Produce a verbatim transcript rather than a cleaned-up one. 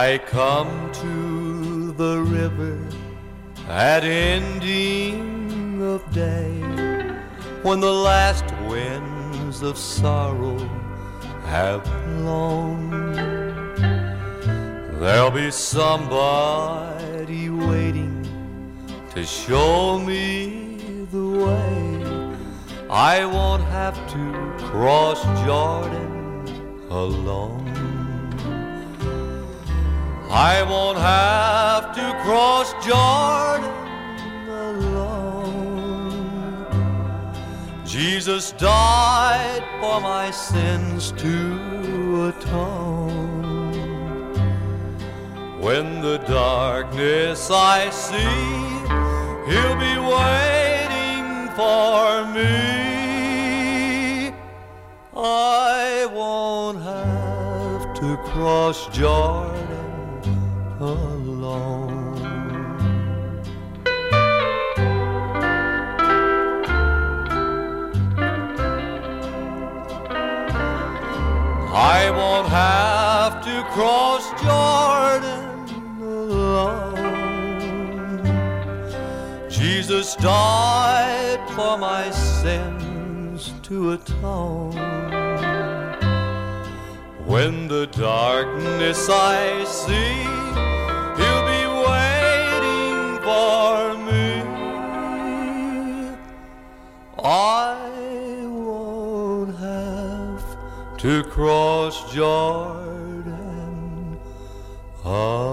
I come to the river at ending of day, when the last winds of sorrow have blown. There'll be somebody waiting to show me the way. I won't have to cross Jordan alone. I won't have to cross Jordan alone. Jesus died for my sins to atone. When the darkness I see, He'll be waiting for me. I won't have to cross Jordan alone. I won't have to cross Jordan alone. Jesus died for my sins to atone. When the darkness I see, He'll be waiting for me. I won't have to cross Jordan alone.